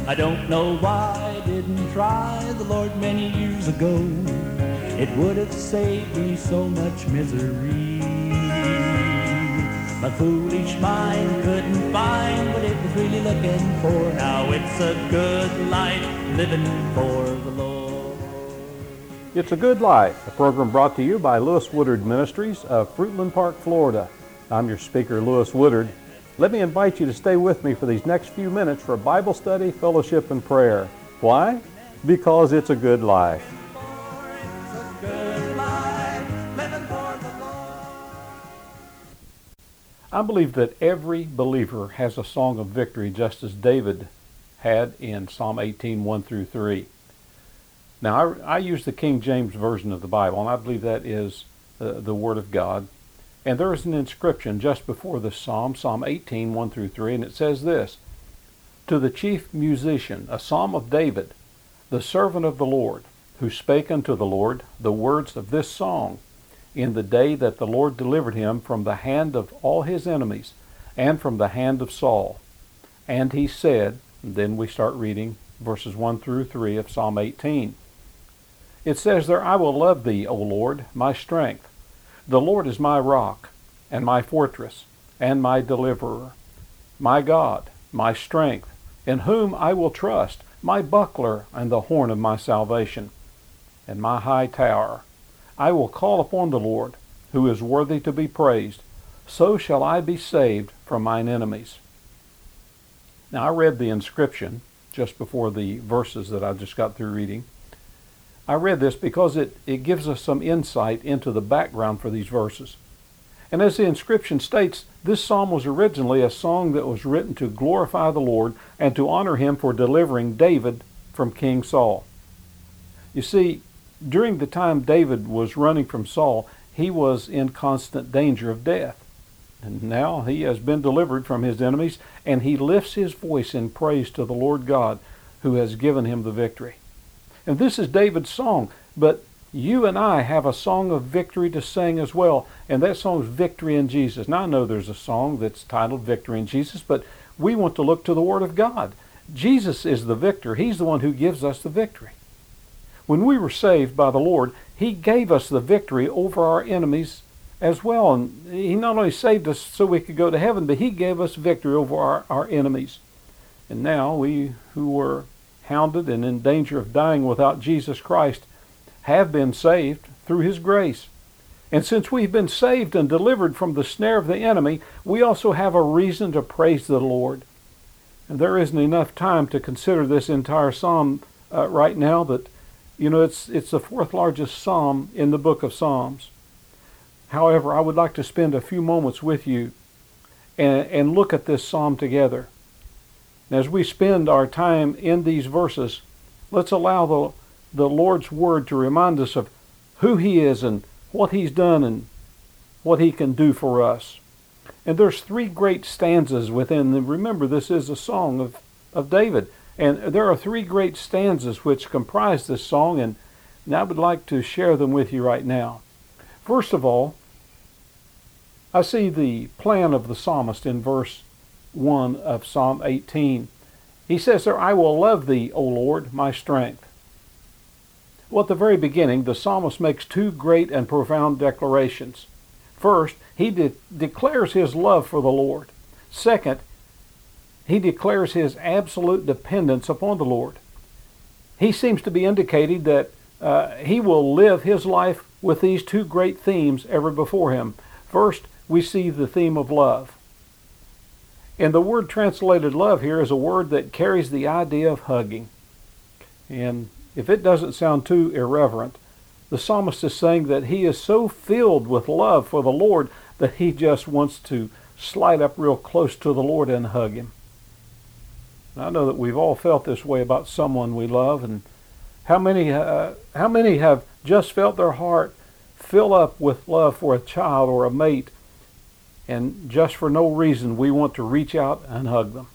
I don't know why I didn't try the Lord many years ago. It would have saved me so much misery. My foolish mind couldn't find what it was really looking for. Now it's a good life living for the Lord. It's a Good Life, a program brought to you by Lewis Woodard Ministries of Fruitland Park, Florida. I'm your speaker, Lewis Woodard. Let me invite you to stay with me for these next few minutes for Bible study, fellowship, and prayer. Why? Because it's a good life. I believe that every believer has a song of victory, just as David had in Psalm 18, 1 through 3. Now, I use the King James Version of the Bible, and I believe that is the Word of God. And there is an inscription just before the Psalm, Psalm 18, 1 through 3, and it says this: To the chief musician, a psalm of David, the servant of the Lord, who spake unto the Lord the words of this song, in the day that the Lord delivered him from the hand of all his enemies, and from the hand of Saul. And he said, and then we start reading verses 1 through 3 of Psalm 18. It says there, I will love thee, O Lord, my strength. The Lord is my rock, and my fortress, and my deliverer, my God, my strength, in whom I will trust, my buckler and the horn of my salvation, and my high tower. I will call upon the Lord, who is worthy to be praised. So shall I be saved from mine enemies. Now, I read the inscription just before the verses that I just got through reading. I read this because it gives us some insight into the background for these verses. And as the inscription states, this psalm was originally a song that was written to glorify the Lord and to honor him for delivering David from King Saul. You see, during the time David was running from Saul, he was in constant danger of death. And now he has been delivered from his enemies, and he lifts his voice in praise to the Lord God, who has given him the victory. And this is David's song, but you and I have a song of victory to sing as well, and that song is Victory in Jesus. Now, I know there's a song that's titled Victory in Jesus, but we want to look to the Word of God. Jesus is the victor. He's the one who gives us the victory. When we were saved by the Lord, He gave us the victory over our enemies as well. And He not only saved us so we could go to heaven, but He gave us victory over our enemies. And now we who were hounded and in danger of dying without Jesus Christ have been saved through His grace. And since we've been saved and delivered from the snare of the enemy, we also have a reason to praise the Lord. And there isn't enough time to consider this entire psalm right now, but you know, it's the fourth largest psalm in the book of Psalms. However, I would like to spend a few moments with you and look at this psalm together. As we spend our time in these verses, let's allow the Lord's Word to remind us of who He is and what He's done and what He can do for us. And there's three great stanzas within. And remember, this is a song of David. And there are three great stanzas which comprise this song, and I would like to share them with you right now. First of all, I see the plan of the psalmist in verse 1 of Psalm 18. He says there, I will love thee, O Lord, my strength. Well, at the very beginning, the psalmist makes two great and profound declarations. First, he declares his love for the Lord. Second, he declares his absolute dependence upon the Lord. He seems to be indicating that he will live his life with these two great themes ever before him. First, we see the theme of love. And the word translated love here is a word that carries the idea of hugging. And if it doesn't sound too irreverent, the psalmist is saying that he is so filled with love for the Lord that he just wants to slide up real close to the Lord and hug Him. And I know that we've all felt this way about someone we love, and how many have just felt their heart fill up with love for a child or a mate, and just for no reason we want to reach out and hug them.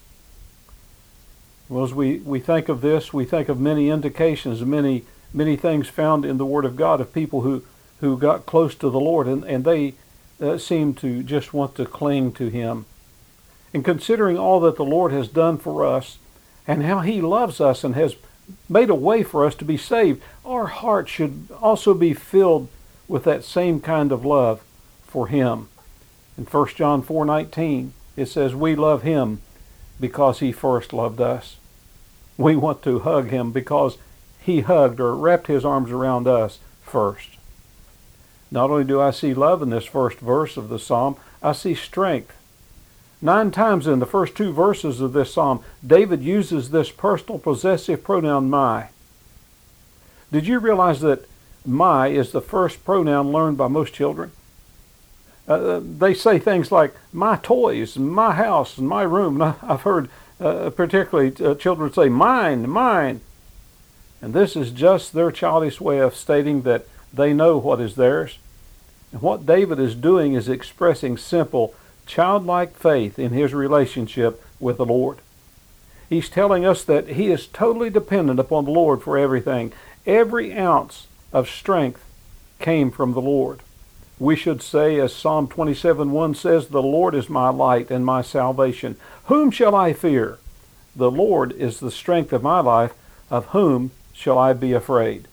Well, as we think of this, we think of many indications, many things found in the Word of God of people who got close to the Lord, and they seem to just want to cling to Him. And considering all that the Lord has done for us, and how he loves us and has made a way for us to be saved, our hearts should also be filled with that same kind of love for him. In 1 John 4:19, it says, we love him because he first loved us. We want to hug him because he hugged or wrapped his arms around us first. Not only do I see love in this first verse of the psalm, I see strength. 9 times in the first 2 verses of this psalm, David uses this personal possessive pronoun my. Did you realize that my is the first pronoun learned by most children? They say things like my toys, my house, and my room. And I've heard particularly children say mine, mine. And this is just their childish way of stating that they know what is theirs. And what David is doing is expressing simple, childlike faith in his relationship with the Lord. He's telling us that he is totally dependent upon the Lord for everything. Every ounce of strength came from the Lord. We should say, as Psalm 27:1 says, the Lord is my light and my salvation. Whom shall I fear? The Lord is the strength of my life. Of whom shall I be afraid?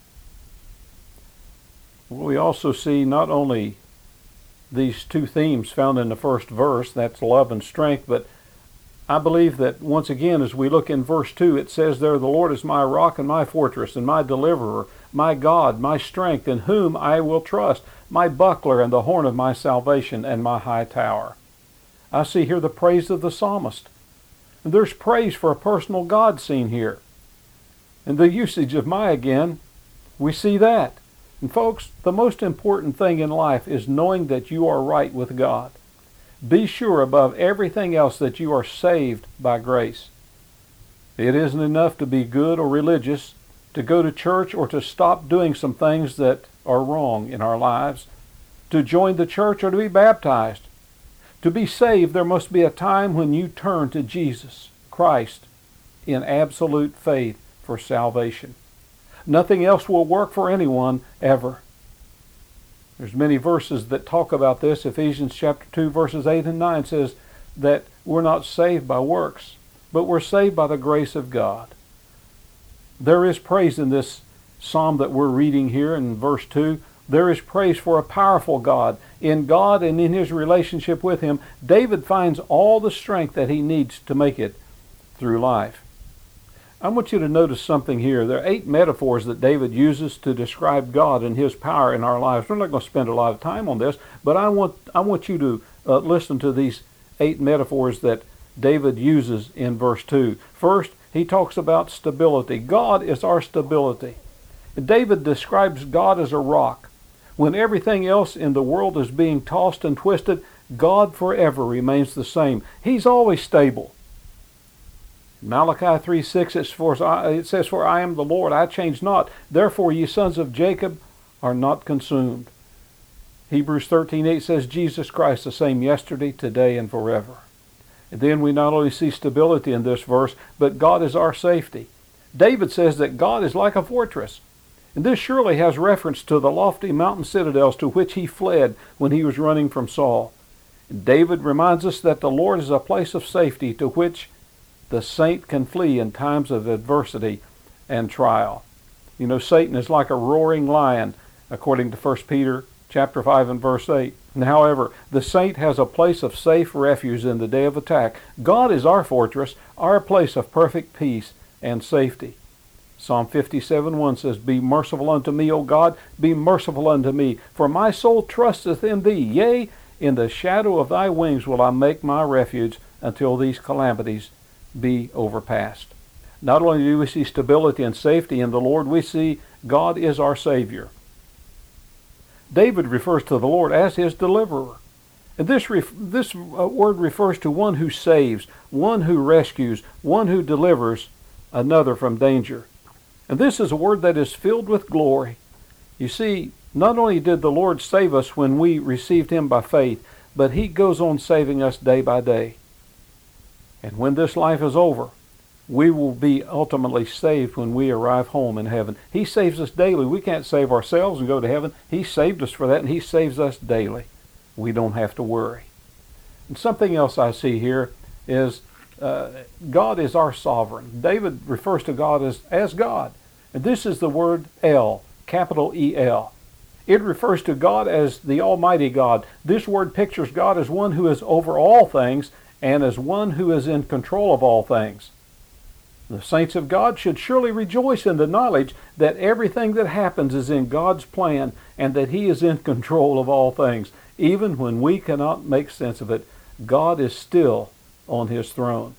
We also see not only these 2 themes found in the first verse, that's love and strength, but I believe that once again, as we look in verse 2, it says there, the Lord is my rock and my fortress and my deliverer, my God, my strength, in whom I will trust, my buckler and the horn of my salvation and my high tower. I see here the praise of the psalmist. And there's praise for a personal God seen here. And the usage of my again, we see that. And folks, the most important thing in life is knowing that you are right with God. Be sure above everything else that you are saved by grace. It isn't enough to be good or religious, to go to church, or to stop doing some things that are wrong in our lives, to join the church or to be baptized. To be saved, there must be a time when you turn to Jesus Christ in absolute faith for salvation. Nothing else will work for anyone ever. There's many verses that talk about this. Ephesians chapter 2 verses 8 and 9 says that we're not saved by works, but we're saved by the grace of God. There is praise in this psalm that we're reading here in verse 2. There is praise for a powerful God. In God and in his relationship with him, David finds all the strength that he needs to make it through life. I want you to notice something here. There are 8 metaphors that David uses to describe God and his power in our lives. We're not going to spend a lot of time on this, but I want you to listen to these 8 metaphors that David uses in verse 2. First, he talks about stability. God is our stability. David describes God as a rock. When everything else in the world is being tossed and twisted, God forever remains the same. He's always stable. Malachi 3:6 it says, for I am the Lord, I change not. Therefore ye sons of Jacob are not consumed. Hebrews 13:8 says, Jesus Christ the same yesterday, today, and forever. And then we not only see stability in this verse, but God is our safety. David says that God is like a fortress. And this surely has reference to the lofty mountain citadels to which he fled when he was running from Saul. David reminds us that the Lord is a place of safety to which the saint can flee in times of adversity and trial. You know, Satan is like a roaring lion, according to 1 Peter chapter 5 and verse 8. However, the saint has a place of safe refuge in the day of attack. God is our fortress, our place of perfect peace and safety. Psalm 57:1 says, be merciful unto me, O God, be merciful unto me, for my soul trusteth in thee. Yea, in the shadow of thy wings will I make my refuge until these calamities be overpassed. Not only do we see stability and safety in the Lord, we see God is our Savior. David refers to the Lord as his deliverer. And this word refers to one who saves, one who rescues, one who delivers another from danger. And this is a word that is filled with glory. You see, not only did the Lord save us when we received him by faith, but he goes on saving us day by day. And when this life is over, we will be ultimately saved when we arrive home in heaven. He saves us daily. We can't save ourselves and go to heaven. He saved us for that, and he saves us daily. We don't have to worry. And something else I see here is God is our sovereign. David refers to God as God. And this is the word El, capital E-L. It refers to God as the Almighty God. This word pictures God as one who is over all things and as one who is in control of all things. The saints of God should surely rejoice in the knowledge that everything that happens is in God's plan and that He is in control of all things. Even when we cannot make sense of it, God is still on His throne.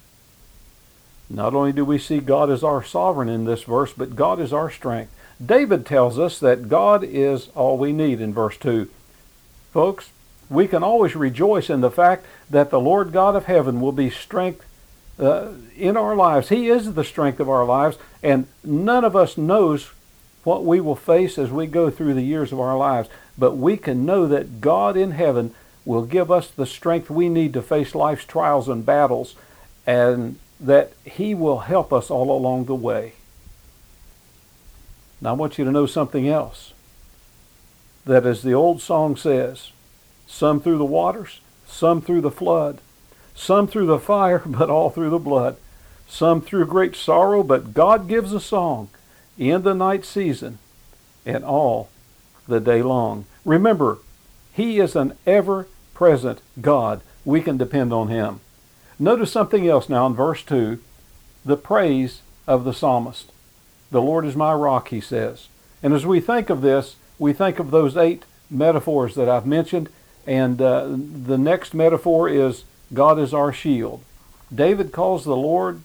Not only do we see God as our sovereign in this verse, but God is our strength. David tells us that God is all we need in verse 2. Folks, we can always rejoice in the fact that the Lord God of heaven will be strength in our lives. He is the strength of our lives, and none of us knows what we will face as we go through the years of our lives. But we can know that God in heaven will give us the strength we need to face life's trials and battles, and that He will help us all along the way. Now I want you to know something else. That as the old song says, some through the waters, some through the flood, some through the fire, but all through the blood, some through great sorrow, but God gives a song in the night season and all the day long. Remember, He is an ever-present God. We can depend on Him. Notice something else now in verse 2, the praise of the psalmist. The Lord is my rock, he says. And as we think of this, we think of those 8 metaphors that I've mentioned, and the next metaphor is God is our shield. David calls the Lord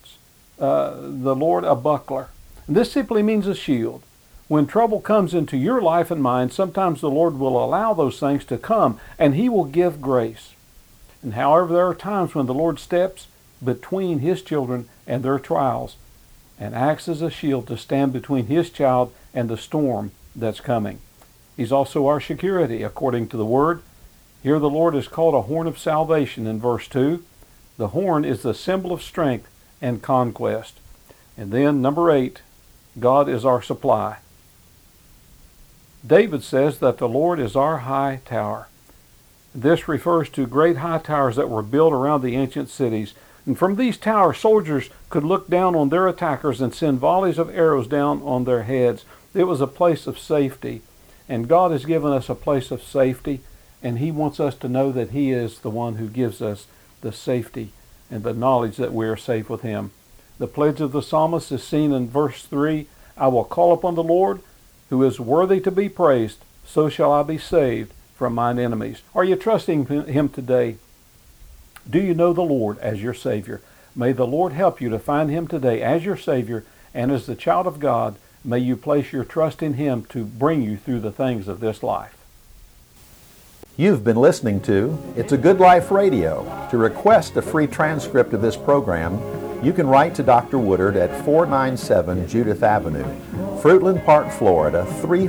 a buckler. And this simply means a shield. When trouble comes into your life and mine, sometimes the Lord will allow those things to come, and He will give grace. And however, there are times when the Lord steps between His children and their trials and acts as a shield to stand between His child and the storm that's coming. He's also our security, according to the Word. Here the Lord is called a horn of salvation in verse 2. The horn is the symbol of strength and conquest. And then, number 8, God is our supply. David says that the Lord is our high tower. This refers to great high towers that were built around the ancient cities. And from these towers, soldiers could look down on their attackers and send volleys of arrows down on their heads. It was a place of safety. And God has given us a place of safety, and He wants us to know that He is the one who gives us the safety and the knowledge that we are safe with Him. The pledge of the psalmist is seen in verse 3, I will call upon the Lord, who is worthy to be praised, so shall I be saved from mine enemies. Are you trusting Him today? Do you know the Lord as your Savior? May the Lord help you to find Him today as your Savior, and as the child of God, may you place your trust in Him to bring you through the things of this life. You've been listening to It's a Good Life Radio. To request a free transcript of this program, you can write to Dr. Woodard at 497 Judith Avenue, Fruitland Park, Florida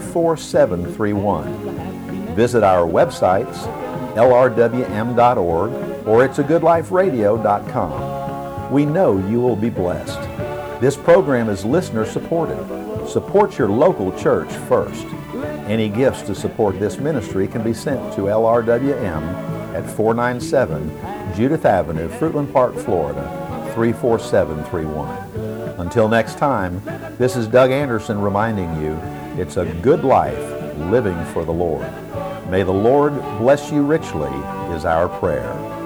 34731. Visit our websites, lrwm.org or it'sagoodliferadio.com. We know you will be blessed. This program is listener supported. Support your local church first. Any gifts to support this ministry can be sent to LRWM at 497 Judith Avenue, Fruitland Park, Florida 34731. Until next time, this is Doug Anderson reminding you, it's a good life living for the Lord. May the Lord bless you richly is our prayer.